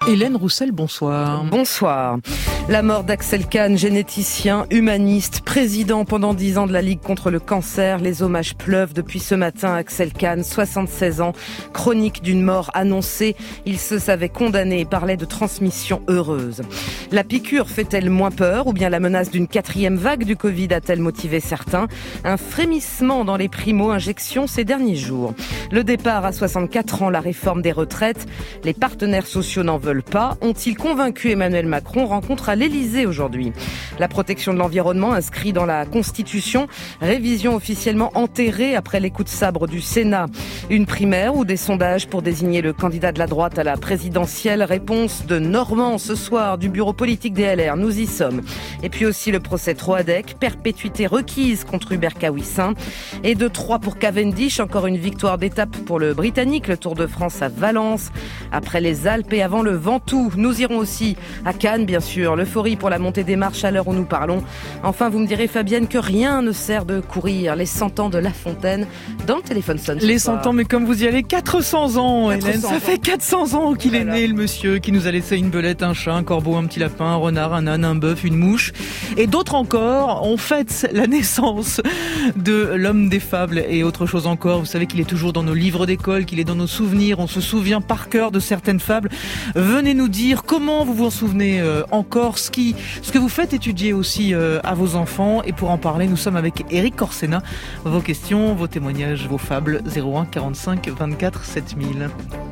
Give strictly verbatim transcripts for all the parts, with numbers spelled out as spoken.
Hélène Roussel, bonsoir. Bonsoir. La mort d'Axel Kahn, généticien, humaniste, président pendant dix ans de la Ligue contre le cancer. Les hommages pleuvent depuis ce matin. Axel Kahn, soixante-seize ans, chronique d'une mort annoncée. Il se savait condamné et parlait de transmission heureuse. La piqûre fait-elle moins peur ou bien la menace d'une quatrième vague du Covid a-t-elle motivé certains? Un frémissement dans les primo-injections ces derniers jours. Le départ à soixante-quatre ans, la réforme des retraites. Les partenaires sociaux n'en veulent pas. Ont-ils convaincu Emmanuel Macron? Rencontre à l'Élysée aujourd'hui. La protection de l'environnement inscrit dans la Constitution. Révision officiellement enterrée après les coups de sabre du Sénat. Une primaire ou des sondages pour désigner le candidat de la droite à la présidentielle. Réponse de Normand ce soir du bureau politique des L R. Nous y sommes. Et puis aussi le procès Troadec. Perpétuité requise contre Hubert Kawissin. Et de trois pour Cavendish. Encore une victoire d'étape pour le Britannique. Le Tour de France à Valence. Après les Alpes et avant le Ventoux. Nous irons aussi à Cannes, bien sûr. L'euphorie pour la montée des marches à l'heure où nous parlons. Enfin, vous me direz, Fabienne, que rien ne sert de courir. Les cent ans de La Fontaine dans le téléphone sonne. Les cent ans, mais comme vous y allez, quatre cents ans, Hélène. Ça fait quatre cents ans qu'il est né, le monsieur, qui nous a laissé une belette, un chat, un corbeau, un petit lapin, un renard, un âne, un bœuf, une mouche. Et d'autres encore, on fête la naissance de l'homme des fables et autre chose encore. Vous savez qu'il est toujours dans nos livres d'école, qu'il est dans nos souvenirs. On se souvient par cœur de certaines fables. Venez nous dire comment vous vous en souvenez euh, encore, ce, qui, ce que vous faites étudier aussi euh, à vos enfants. Et pour en parler, nous sommes avec Éric Corsena. Vos questions, vos témoignages, vos fables, zéro un quarante-cinq vingt-quatre sept mille.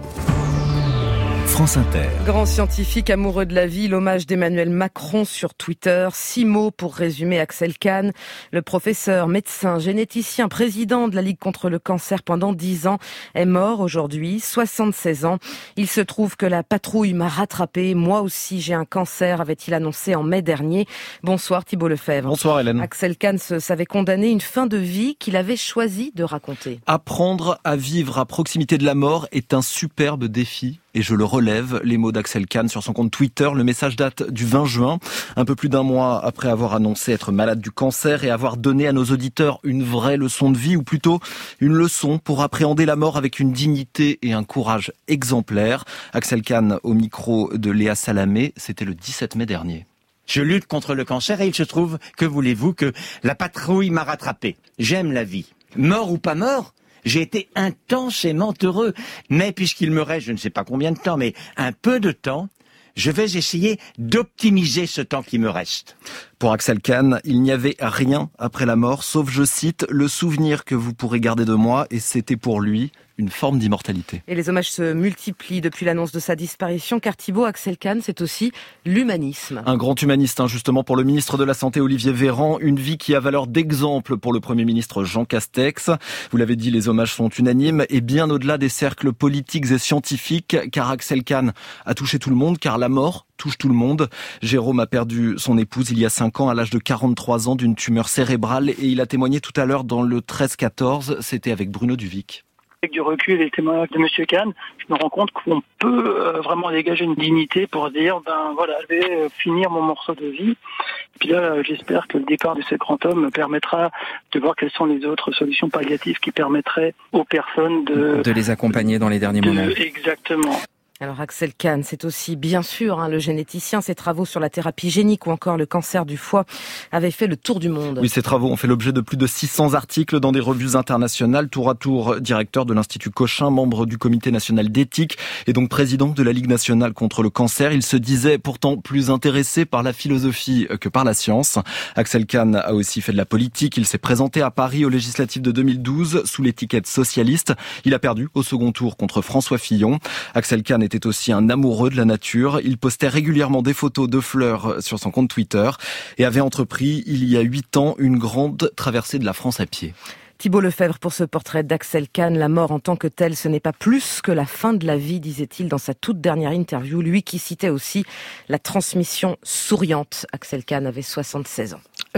France Inter. Grand scientifique amoureux de la vie, l'hommage d'Emmanuel Macron sur Twitter. Six mots pour résumer Axel Kahn. Le professeur, médecin, généticien, président de la Ligue contre le cancer pendant dix ans, est mort aujourd'hui, soixante-seize ans. Il se trouve que la patrouille m'a rattrapé. Moi aussi, j'ai un cancer, avait-il annoncé en mai dernier. Bonsoir Thibault Lefebvre. Bonsoir Hélène. Axel Kahn se savait condamner une fin de vie qu'il avait choisi de raconter. Apprendre à vivre à proximité de la mort est un superbe défi. Et je le relève, les mots d'Axel Kahn sur son compte Twitter. Le message date du vingt juin, un peu plus d'un mois après avoir annoncé être malade du cancer et avoir donné à nos auditeurs une vraie leçon de vie, ou plutôt une leçon pour appréhender la mort avec une dignité et un courage exemplaires. Axel Kahn au micro de Léa Salamé, c'était le dix-sept mai dernier. Je lutte contre le cancer et il se trouve, que voulez-vous, que la patrouille m'a rattrapé. J'aime la vie. Mort ou pas mort, j'ai été intensément heureux. Mais puisqu'il me reste, je ne sais pas combien de temps, mais un peu de temps, je vais essayer d'optimiser ce temps qui me reste. Pour Axel Kahn, il n'y avait rien après la mort, sauf, je cite, le souvenir que vous pourrez garder de moi, et c'était pour lui une forme d'immortalité. Et les hommages se multiplient depuis l'annonce de sa disparition, car Thibault, Axel Kahn, c'est aussi l'humanisme. Un grand humaniste, hein, justement, pour le ministre de la Santé, Olivier Véran, une vie qui a valeur d'exemple pour le Premier ministre Jean Castex. Vous l'avez dit, les hommages sont unanimes, et bien au-delà des cercles politiques et scientifiques, car Axel Kahn a touché tout le monde, car la mort touche tout le monde. Jérôme a perdu son épouse il y a cinq ans, à l'âge de quarante-trois ans, d'une tumeur cérébrale, et il a témoigné tout à l'heure dans le treize quatorze, c'était avec Bruno Duvic. Avec du recul et les témoignages de Monsieur Kahn, je me rends compte qu'on peut euh, vraiment dégager une dignité pour dire, ben voilà, je vais euh, finir mon morceau de vie. Et puis là, euh, j'espère que le départ de ce grand homme me permettra de voir quelles sont les autres solutions palliatives qui permettraient aux personnes de... De les accompagner dans les derniers de, moments. Exactement. Alors Axel Kahn, c'est aussi bien sûr hein, le généticien. Ses travaux sur la thérapie génique ou encore le cancer du foie avaient fait le tour du monde. Oui, ces travaux ont fait l'objet de plus de six cents articles dans des revues internationales. Tour à tour, directeur de l'Institut Cochin, membre du Comité national d'éthique et donc président de la Ligue nationale contre le cancer. Il se disait pourtant plus intéressé par la philosophie que par la science. Axel Kahn a aussi fait de la politique. Il s'est présenté à Paris aux législatives de deux mille douze sous l'étiquette socialiste. Il a perdu au second tour contre François Fillon. Axel Kahn était aussi un amoureux de la nature. Il postait régulièrement des photos de fleurs sur son compte Twitter et avait entrepris il y a huit ans une grande traversée de la France à pied. Thibault Lefebvre pour ce portrait d'Axel Kahn. La mort en tant que telle, ce n'est pas plus que la fin de la vie, disait-il dans sa toute dernière interview. Lui qui citait aussi la transmission souriante. Axel Kahn avait soixante-seize ans.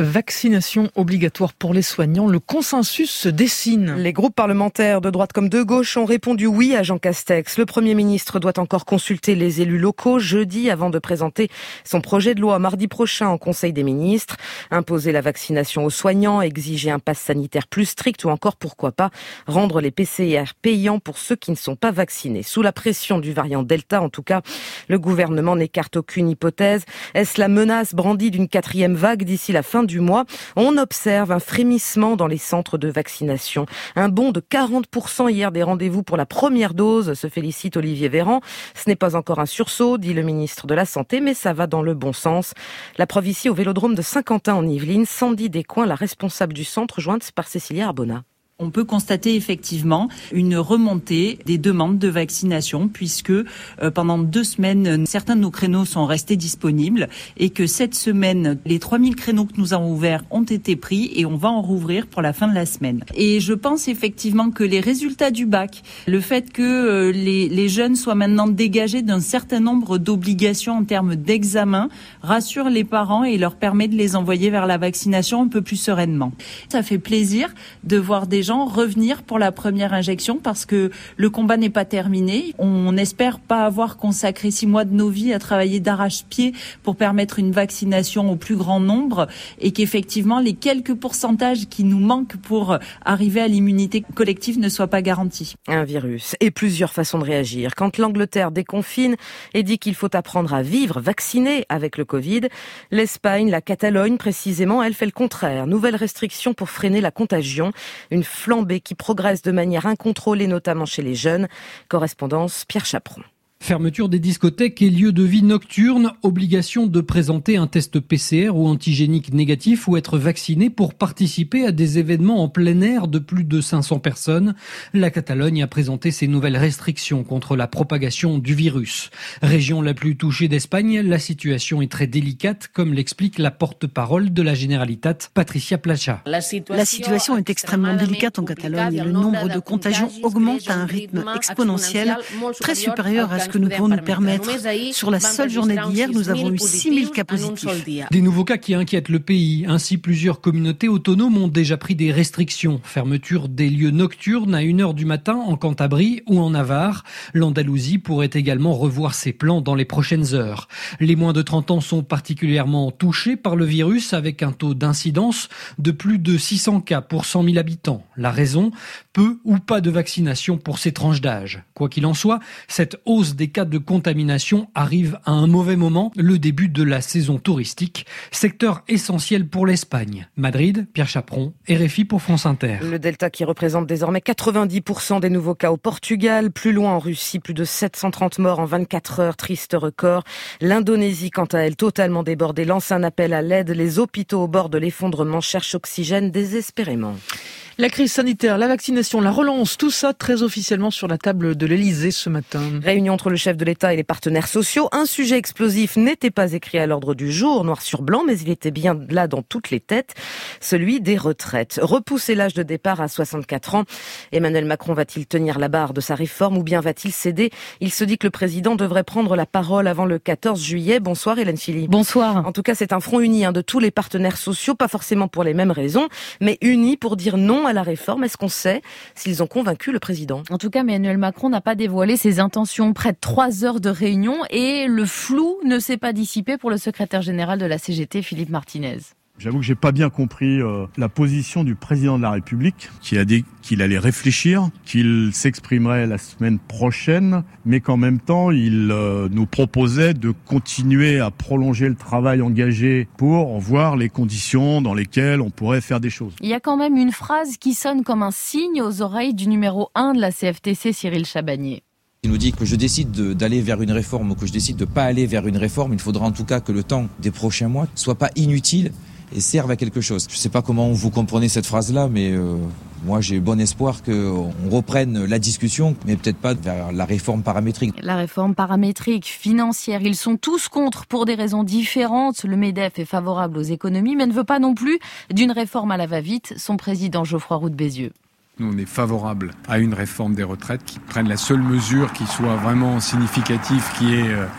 Vaccination obligatoire pour les soignants, le consensus se dessine. Les groupes parlementaires de droite comme de gauche ont répondu oui à Jean Castex. Le Premier ministre doit encore consulter les élus locaux jeudi avant de présenter son projet de loi mardi prochain en Conseil des ministres. Imposer la vaccination aux soignants, exiger un pass sanitaire plus strict ou encore, pourquoi pas, rendre les P C R payants pour ceux qui ne sont pas vaccinés. Sous la pression du variant Delta, en tout cas, le gouvernement n'écarte aucune hypothèse. Est-ce la menace brandie d'une quatrième vague d'ici la fin du mois? On observe un frémissement dans les centres de vaccination. Un bond de quarante pour cent hier des rendez-vous pour la première dose, se félicite Olivier Véran. Ce n'est pas encore un sursaut, dit le ministre de la Santé, mais ça va dans le bon sens. La preuve ici au Vélodrome de Saint-Quentin en Yvelines, Sandy Descoings, la responsable du centre, jointe par Cécilia Arbona. On peut constater effectivement une remontée des demandes de vaccination puisque euh, pendant deux semaines, certains de nos créneaux sont restés disponibles et que cette semaine, les trois mille créneaux que nous avons ouverts ont été pris et on va en rouvrir pour la fin de la semaine. Et je pense effectivement que les résultats du bac, le fait que euh, les, les jeunes soient maintenant dégagés d'un certain nombre d'obligations en termes d'examen, rassure les parents et leur permet de les envoyer vers la vaccination un peu plus sereinement. Ça fait plaisir de voir des gens revenir pour la première injection parce que le combat n'est pas terminé. On n'espère pas avoir consacré six mois de nos vies à travailler d'arrache-pied pour permettre une vaccination au plus grand nombre et qu'effectivement les quelques pourcentages qui nous manquent pour arriver à l'immunité collective ne soient pas garantis. Un virus et plusieurs façons de réagir. Quand l'Angleterre déconfine et dit qu'il faut apprendre à vivre vacciné avec le Covid, l'Espagne, la Catalogne précisément, elle fait le contraire. Nouvelles restrictions pour freiner la contagion. Une flambée qui progresse de manière incontrôlée, notamment chez les jeunes. Correspondance Pierre Chaperon. Fermeture des discothèques et lieux de vie nocturnes, obligation de présenter un test P C R ou antigénique négatif ou être vacciné pour participer à des événements en plein air de plus de cinq cents personnes. La Catalogne a présenté ses nouvelles restrictions contre la propagation du virus. Région la plus touchée d'Espagne, la situation est très délicate, comme l'explique la porte-parole de la Generalitat, Patricia Placha. La situation est extrêmement délicate en Catalogne et le nombre de contagions augmente à un rythme exponentiel, très supérieur à ce que nous pouvons nous permettre. Sur la seule journée d'hier, nous avons eu six mille cas positifs. Des nouveaux cas qui inquiètent le pays. Ainsi, plusieurs communautés autonomes ont déjà pris des restrictions. Fermeture des lieux nocturnes à une heure du matin en Cantabrie ou en Navarre. L'Andalousie pourrait également revoir ses plans dans les prochaines heures. Les moins de trente ans sont particulièrement touchés par le virus avec un taux d'incidence de plus de six cents cas pour cent mille habitants. La raison ? Peu ou pas de vaccination pour ces tranches d'âge. Quoi qu'il en soit, cette hausse des cas de contamination arrive à un mauvais moment, le début de la saison touristique, secteur essentiel pour l'Espagne. Madrid, Pierre Chaperon, R F I pour France Inter. Le Delta qui représente désormais quatre-vingt-dix pour cent des nouveaux cas au Portugal, plus loin en Russie, plus de sept cent trente morts en vingt-quatre heures, triste record. L'Indonésie, quant à elle, totalement débordée, lance un appel à l'aide. Les hôpitaux au bord de l'effondrement cherchent oxygène désespérément. La crise sanitaire, la vaccination, la relance, tout ça très officiellement sur la table de l'Elysée ce matin. Réunion entre le chef de l'État et les partenaires sociaux. Un sujet explosif n'était pas écrit à l'ordre du jour, noir sur blanc, mais il était bien là dans toutes les têtes, celui des retraites. Repousser l'âge de départ à soixante-quatre ans. Emmanuel Macron va-t-il tenir la barre de sa réforme ou bien va-t-il céder? Il se dit que le président devrait prendre la parole avant le quatorze juillet. Bonsoir Hélène Philippe. Bonsoir. En tout cas, c'est un front uni hein, de tous les partenaires sociaux, pas forcément pour les mêmes raisons, mais unis pour dire non à la réforme. Est-ce qu'on sait s'ils ont convaincu le président? En tout cas, Emmanuel Macron n'a pas dévoilé ses intentions. Près de trois heures de réunion et le flou ne s'est pas dissipé pour le secrétaire général de la C G T, Philippe Martinez. J'avoue que j'ai pas bien compris euh, la position du président de la République, qui a dit qu'il allait réfléchir, qu'il s'exprimerait la semaine prochaine, mais qu'en même temps, il euh, nous proposait de continuer à prolonger le travail engagé pour voir les conditions dans lesquelles on pourrait faire des choses. Il y a quand même une phrase qui sonne comme un signe aux oreilles du numéro un de la C F T C, Cyril Chabagnier. Il nous dit que je décide de, d'aller vers une réforme ou que je décide de pas aller vers une réforme. Il faudra en tout cas que le temps des prochains mois soit pas inutile et serve à quelque chose. Je ne sais pas comment vous comprenez cette phrase-là, mais euh, moi j'ai bon espoir qu'on reprenne la discussion, mais peut-être pas vers la réforme paramétrique. La réforme paramétrique, financière, ils sont tous contre pour des raisons différentes. Le MEDEF est favorable aux économies, mais ne veut pas non plus d'une réforme à la va-vite. Son président Geoffroy Roux de Bézieux. Nous, on est favorable à une réforme des retraites qui prenne la seule mesure qui soit vraiment significative, qui est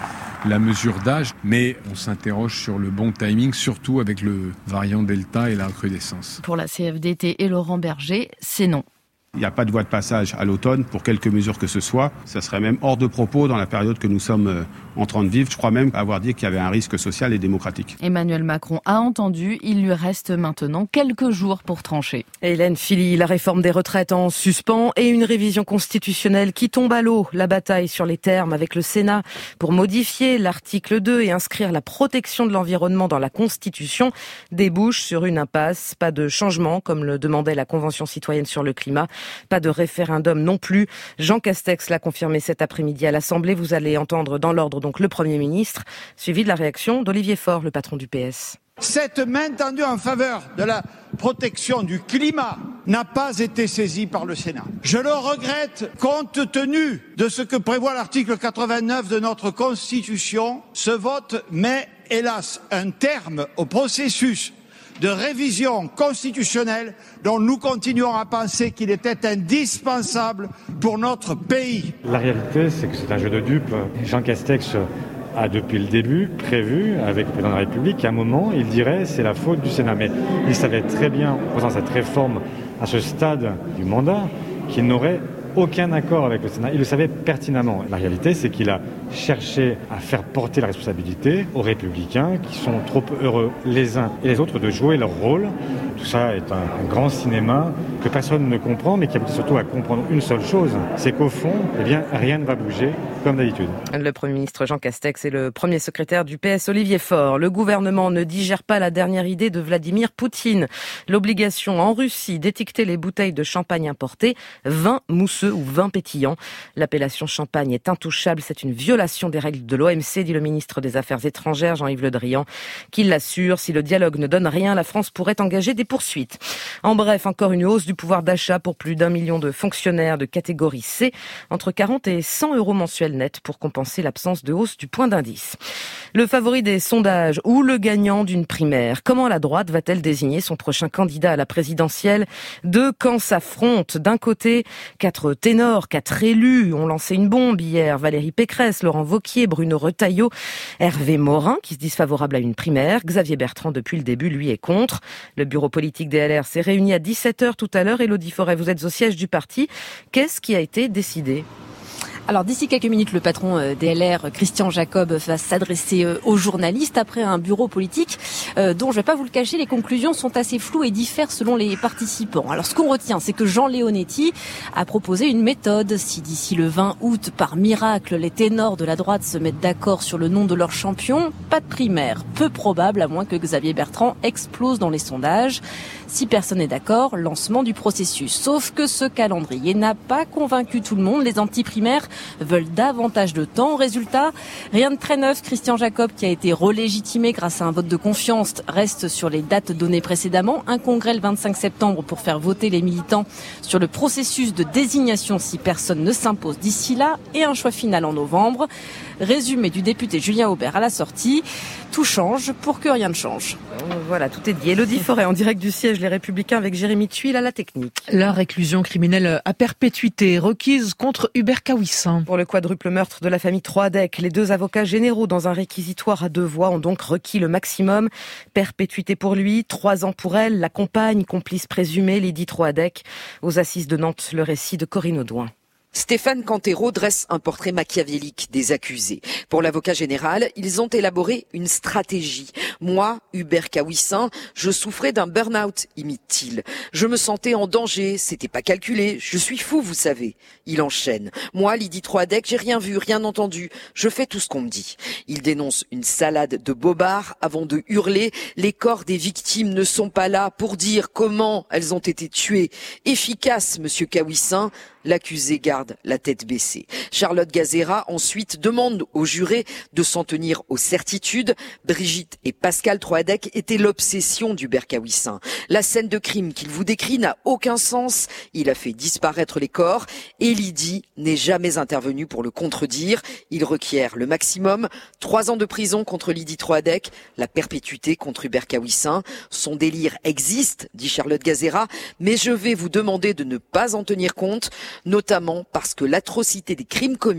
la mesure d'âge, mais on s'interroge sur le bon timing, surtout avec le variant Delta et la recrudescence. Pour la C F D T et Laurent Berger, c'est non. Il n'y a pas de voie de passage à l'automne pour quelque mesure que ce soit. Ça serait même hors de propos dans la période que nous sommes en train de vivre. Je crois même avoir dit qu'il y avait un risque social et démocratique. Emmanuel Macron a entendu. Il lui reste maintenant quelques jours pour trancher. Hélène Philly, la réforme des retraites en suspens et une révision constitutionnelle qui tombe à l'eau. La bataille sur les termes avec le Sénat pour modifier l'article deux et inscrire la protection de l'environnement dans la Constitution débouche sur une impasse. Pas de changement comme le demandait la Convention citoyenne sur le climat. Pas de référendum non plus. Jean Castex l'a confirmé cet après-midi à l'Assemblée. Vous allez entendre dans l'ordre donc le Premier ministre, suivi de la réaction d'Olivier Faure, le patron du P S. Cette main tendue en faveur de la protection du climat n'a pas été saisie par le Sénat. Je le regrette compte tenu de ce que prévoit l'article quatre-vingt-neuf de notre Constitution. Ce vote met hélas un terme au processus de révision constitutionnelle dont nous continuons à penser qu'il était indispensable pour notre pays. La réalité, c'est que c'est un jeu de dupes. Jean Castex a depuis le début prévu, avec le président de la République, qu'à un moment, il dirait c'est la faute du Sénat. Mais il savait très bien, en faisant cette réforme à ce stade du mandat, qu'il n'aurait aucun accord avec le Sénat. Il le savait pertinemment. La réalité, c'est qu'il a cherché à faire porter la responsabilité aux Républicains qui sont trop heureux les uns et les autres de jouer leur rôle. Tout ça est un, un grand cinéma que personne ne comprend, mais qui aboutit surtout à comprendre une seule chose, c'est qu'au fond, eh bien, rien ne va bouger comme d'habitude. Le Premier ministre Jean Castex et le premier secrétaire du P S Olivier Faure. Le gouvernement ne digère pas la dernière idée de Vladimir Poutine. L'obligation en Russie d'étiqueter les bouteilles de champagne importées, vin mousseux ou vin pétillant. L'appellation champagne est intouchable, c'est une violation des règles de l'O M C, dit le ministre des Affaires étrangères Jean-Yves Le Drian, qui l'assure, si le dialogue ne donne rien, la France pourrait engager des poursuites. En bref, encore une hausse du pouvoir d'achat pour plus d'un million de fonctionnaires de catégorie C, entre quarante et cent euros mensuels net pour compenser l'absence de hausse du point d'indice. Le favori des sondages ou le gagnant d'une primaire. Comment la droite va-t-elle désigner son prochain candidat à la présidentielle? Deux camps s'affrontent. D'un côté, quatre ténors, quatre élus ont lancé une bombe hier. Valérie Pécresse, Laurent Wauquiez, Bruno Retailleau, Hervé Morin, qui se disent favorables à une primaire. Xavier Bertrand, depuis le début, lui est contre. Le bureau politique des L R s'est réuni à dix-sept heures tout à l'heure. Élodie Forêt, vous êtes au siège du parti. Qu'est-ce qui a été décidé ? Alors d'ici quelques minutes, le patron des L R, Christian Jacob, va s'adresser aux journalistes après un bureau politique euh, dont, je vais pas vous le cacher, les conclusions sont assez floues et diffèrent selon les participants. Alors ce qu'on retient, c'est que Jean Leonetti a proposé une méthode. Si d'ici le vingt août, par miracle, les ténors de la droite se mettent d'accord sur le nom de leur champion, pas de primaire. Peu probable, à moins que Xavier Bertrand explose dans les sondages. Si personne n'est d'accord, lancement du processus. Sauf que ce calendrier n'a pas convaincu tout le monde. Les anti-primaires veulent davantage de temps. Résultat, rien de très neuf. Christian Jacob, qui a été relégitimé grâce à un vote de confiance, reste sur les dates données précédemment. Un congrès le vingt-cinq septembre pour faire voter les militants sur le processus de désignation si personne ne s'impose d'ici là, et un choix final en novembre. Résumé du député Julien Aubert à la sortie. Tout change pour que rien ne change. Voilà, tout est dit. Élodie Forêt, en direct du siège Les Républicains avec Jérémy Tuile à la technique. La réclusion criminelle à perpétuité requise contre Hubert Kawissin. Pour le quadruple meurtre de la famille Troadec, les deux avocats généraux dans un réquisitoire à deux voix ont donc requis le maximum. Perpétuité pour lui, trois ans pour elle, la compagne, complice présumée, Lydie Troadec. Aux assises de Nantes, le récit de Corinne Audouin. Stéphane Cantero dresse un portrait machiavélique des accusés. Pour l'avocat général, ils ont élaboré une stratégie. Moi, Hubert Kawissin, je souffrais d'un burn-out, imite-t-il. Je me sentais en danger, c'était pas calculé, je suis fou, vous savez. Il enchaîne. Moi, Lydie Troadec, j'ai rien vu, rien entendu, je fais tout ce qu'on me dit. Il dénonce une salade de bobards avant de hurler. Les corps des victimes ne sont pas là pour dire comment elles ont été tuées. Efficace, monsieur Kawissin. L'accusé garde la tête baissée. Charlotte Gazera ensuite demande aux jurés de s'en tenir aux certitudes. Brigitte et Pascal Troadec étaient l'obsession d'Hubert Kawissin. La scène de crime qu'il vous décrit n'a aucun sens. Il a fait disparaître les corps et Lydie n'est jamais intervenue pour le contredire. Il requiert le maximum. Trois ans de prison contre Lydie Troadec, la perpétuité contre Hubert Kawissin. Son délire existe, dit Charlotte Gazera, mais je vais vous demander de ne pas en tenir compte, notamment parce que l'atrocité des crimes commis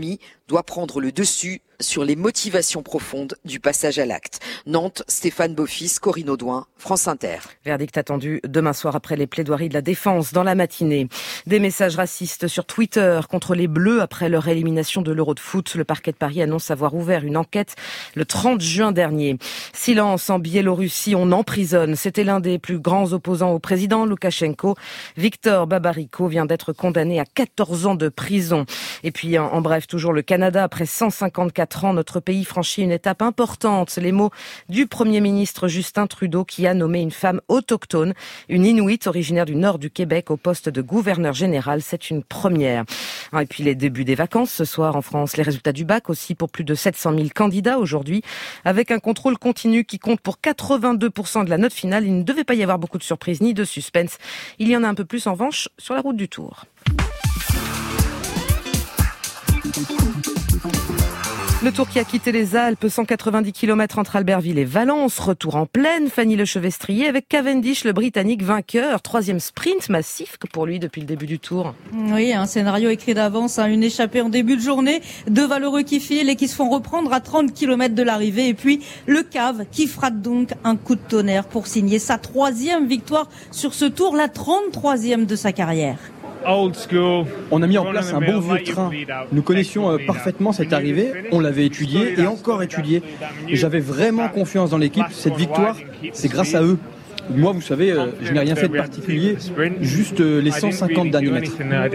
doit prendre le dessus sur les motivations profondes du passage à l'acte. Nantes, Stéphane Beaufils, Corinne Audouin, France Inter. Verdict attendu demain soir après les plaidoiries de la défense dans la matinée. Des messages racistes sur Twitter contre les Bleus après leur élimination de l'Euro de foot. Le parquet de Paris annonce avoir ouvert une enquête le trente juin dernier. Silence en Biélorussie, on emprisonne. C'était l'un des plus grands opposants au président Loukachenko. Victor Babariko vient d'être condamné à quatorze ans de prison. Et puis en, en bref, toujours le Canada, après cent cinquante-quatre ans, notre pays franchit une étape importante. Les mots du Premier ministre Justin Trudeau qui a nommé une femme autochtone, une Inuit originaire du nord du Québec au poste de gouverneur général. C'est une première. Et puis les débuts des vacances ce soir en France. Les résultats du bac aussi pour plus de sept cent mille candidats aujourd'hui, avec un contrôle continu qui compte pour quatre-vingt-deux pour cent de la note finale. Il ne devait pas y avoir beaucoup de surprises ni de suspense. Il y en a un peu plus en revanche sur la route du Tour. Le Tour qui a quitté les Alpes, cent quatre-vingt-dix kilomètres entre Albertville et Valence, retour en plaine, Fanny Lechevestrier avec Cavendish, le Britannique vainqueur, troisième sprint massif que pour lui depuis le début du Tour. Oui, un scénario écrit d'avance, hein, une échappée en début de journée, deux valeureux qui filent et qui se font reprendre à trente kilomètres de l'arrivée, et puis le Cave qui frappe donc un coup de tonnerre pour signer sa troisième victoire sur ce Tour, la trente-troisième de sa carrière. On a mis en place un bon vieux train. Nous connaissions euh, parfaitement cette arrivée, on l'avait étudiée et encore étudiée. Et j'avais vraiment confiance dans l'équipe. Cette victoire, c'est grâce à eux. Moi, vous savez, euh, je n'ai rien fait de particulier, juste euh, les cent cinquante derniers mètres.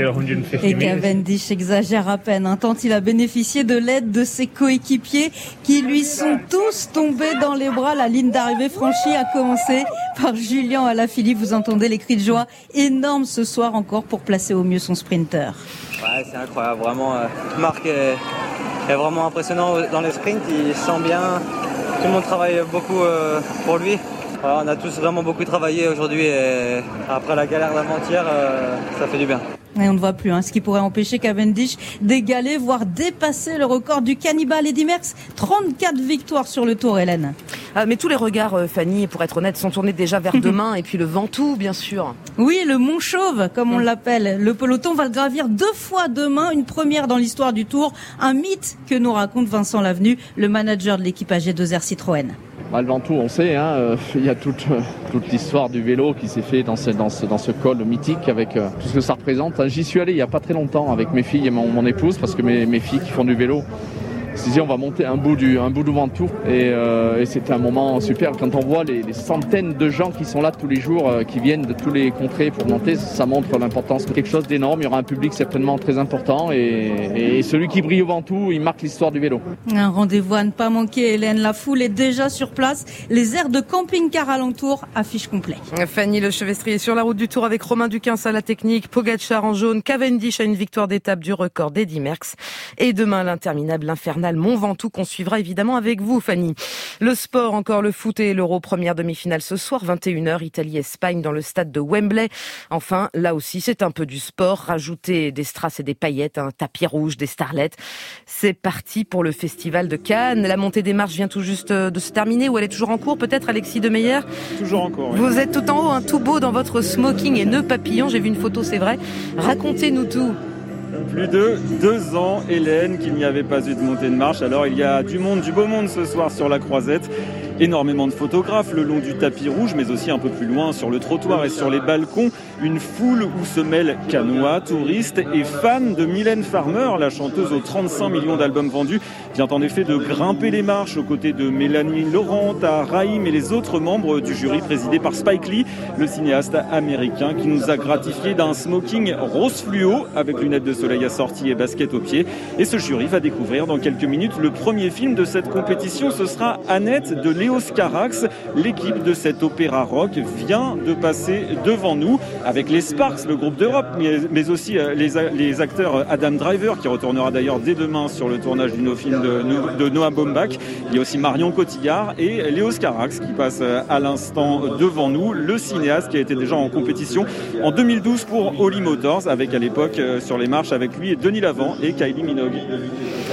Et Cavendish exagère à peine, hein, tant il a bénéficié de l'aide de ses coéquipiers qui lui sont tous tombés dans les bras. La ligne d'arrivée franchie a commencé par Julien Alaphilippe. Vous entendez les cris de joie énormes ce soir encore pour placer au mieux son sprinter. Ouais, c'est incroyable, vraiment. Euh, Marc est, est vraiment impressionnant dans les sprints, il se sent bien, tout le monde travaille beaucoup euh, pour lui. Alors, on a tous vraiment beaucoup travaillé aujourd'hui et après la galère d'avant-hier, euh, ça fait du bien. Et on ne voit plus hein, ce qui pourrait empêcher Cavendish d'égaler, voire dépasser le record du cannibale Eddy Merckx. trente-quatre victoires sur le Tour, Hélène. Ah, mais tous les regards, euh, Fanny, pour être honnête, sont tournés déjà vers demain et puis le Ventoux, bien sûr. Oui, le Mont Chauve, comme on l'appelle. Le peloton va le gravir deux fois demain, une première dans l'histoire du Tour. Un mythe que nous raconte Vincent Lavenu, le manager de l'équipe A G deux R Citroën. Bah, le Ventoux, on sait, hein, euh, il y a toute, euh, toute l'histoire du vélo qui s'est fait dans ce, dans ce, dans ce col mythique avec euh, tout ce que ça représente. J'y suis allé il n'y a pas très longtemps avec mes filles et mon, mon épouse, parce que mes, mes filles qui font du vélo, je disais on va monter un bout du, un bout du Ventoux et, euh, et c'était un moment super. Quand on voit les, les centaines de gens qui sont là tous les jours, euh, qui viennent de tous les contrées pour monter, ça montre l'importance de quelque chose d'énorme. Il y aura un public certainement très important et, et celui qui brille au Ventoux, il marque l'histoire du vélo. Un rendez-vous à ne pas manquer, Hélène. La foule est déjà sur place. Les aires de camping-car alentour affichent complet. Fanny Lechevestrier sur la route du Tour avec Romain Duquin à la technique, Pogacar en jaune, Cavendish à une victoire d'étape du record d'Eddy Merckx. Et demain, l'interminable, l'infernal Mont Ventoux qu'on suivra évidemment avec vous, Fanny. Le sport, encore le foot et l'Euro, première demi-finale ce soir, vingt et une heures, Italie-Espagne dans le stade de Wembley. Enfin, là aussi, c'est un peu du sport. Rajouter des strass et des paillettes, un tapis rouge, des starlettes. C'est parti pour le festival de Cannes. La montée des marches vient tout juste de se terminer ou elle est toujours en cours, peut-être, Alexis Demeyer? Toujours en cours, oui. Vous êtes tout en haut, hein, tout beau dans votre smoking et nœud papillon. J'ai vu une photo, c'est vrai. Racontez-nous tout. Plus de deux ans, Hélène, qu'il n'y avait pas eu de montée de marche. Alors il y a du monde, du beau monde ce soir sur la Croisette. Énormément de photographes le long du tapis rouge, mais aussi un peu plus loin sur le trottoir et sur les balcons. Une foule où se mêlent canois, touristes et fans de Mylène Farmer, la chanteuse aux trente-cinq millions d'albums vendus, vient en effet de grimper les marches aux côtés de Mélanie Laurent, Rahim et les autres membres du jury présidé par Spike Lee, le cinéaste américain qui nous a gratifié d'un smoking rose fluo avec lunettes de soleil assorties et baskets aux pieds. Et ce jury va découvrir dans quelques minutes le premier film de cette compétition. Ce sera Annette de Léos Carax. L'équipe de cet opéra rock vient de passer devant nous avec les Sparks, le groupe d'Europe, mais, mais aussi les, les acteurs Adam Driver qui retournera d'ailleurs dès demain sur le tournage du nouveau film de, de Noah Baumbach. Il y a aussi Marion Cotillard et Léos Carax qui passe à l'instant devant nous, le cinéaste qui a été déjà en compétition en deux mille douze pour Holly Motors avec à l'époque sur les marches avec lui et Denis Lavant et Kylie Minogue.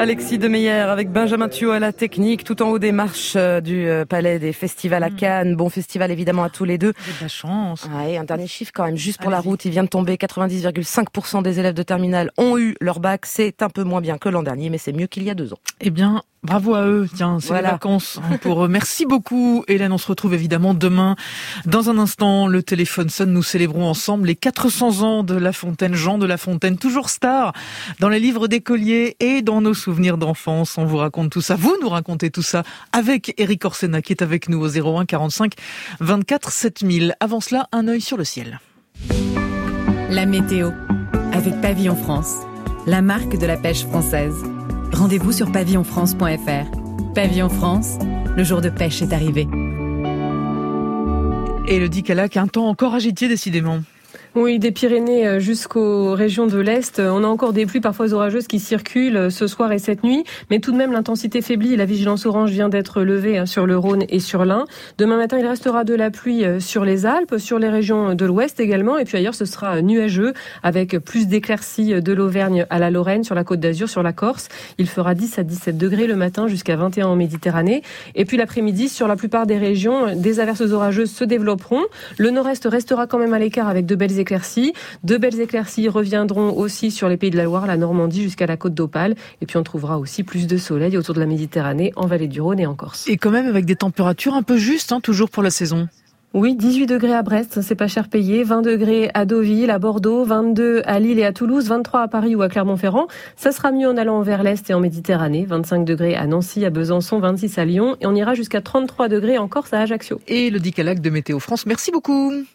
Alexis Demeyer avec Benjamin Thiaud à la technique, tout en haut des marches du Palais des Festivals à Cannes. Bon festival évidemment à tous les deux. J'ai de la chance. Ah, et un dernier chiffre quand même, juste pour Allez-y. La route, il vient de tomber. quatre-vingt-dix virgule cinq pour cent des élèves de terminale ont eu leur bac. C'est un peu moins bien que l'an dernier, mais c'est mieux qu'il y a deux ans. Eh bien, bravo à eux. Tiens, c'est voilà. Les vacances pour eux. Merci beaucoup, Hélène. On se retrouve évidemment demain. Dans un instant, le téléphone sonne. Nous célébrons ensemble les quatre cents ans de La Fontaine. Jean de La Fontaine, toujours star dans les livres d'écoliers et dans nos souvenirs d'enfance. On vous raconte tout ça. Vous nous racontez tout ça avec Eric Orsena qui est avec nous au zéro un quarante-cinq vingt-quatre sept mille. Avant cela, un œil sur le ciel. La météo avec Pavillon France, la marque de la pêche française. Rendez-vous sur pavillon france point f r. Pavillon France, le jour de pêche est arrivé. Et le Dicalac, un temps encore agité décidément. Oui, des Pyrénées jusqu'aux régions de l'Est. On a encore des pluies parfois orageuses qui circulent ce soir et cette nuit. Mais tout de même, l'intensité faiblit. La vigilance orange vient d'être levée sur le Rhône et sur l'Ain. Demain matin, il restera de la pluie sur les Alpes, sur les régions de l'Ouest également. Et puis ailleurs, ce sera nuageux avec plus d'éclaircies de l'Auvergne à la Lorraine, sur la Côte d'Azur, sur la Corse. Il fera dix à dix-sept degrés le matin jusqu'à vingt et un en Méditerranée. Et puis l'après-midi, sur la plupart des régions, des averses orageuses se développeront. Le nord-est restera quand même à l'écart avec de belles éclaircies. De belles éclaircies reviendront aussi sur les Pays de la Loire, la Normandie jusqu'à la Côte d'Opale. Et puis on trouvera aussi plus de soleil autour de la Méditerranée, en vallée du Rhône et en Corse. Et quand même avec des températures un peu justes, hein, toujours pour la saison. Oui, dix-huit degrés à Brest, c'est pas cher payé, vingt degrés à Deauville, à Bordeaux, vingt-deux à Lille et à Toulouse, vingt-trois à Paris ou à Clermont-Ferrand. Ça sera mieux en allant vers l'Est et en Méditerranée, vingt-cinq degrés à Nancy, à Besançon, vingt-six à Lyon et on ira jusqu'à trente-trois degrés en Corse à Ajaccio. Et le Dicalac de Météo France, merci beaucoup.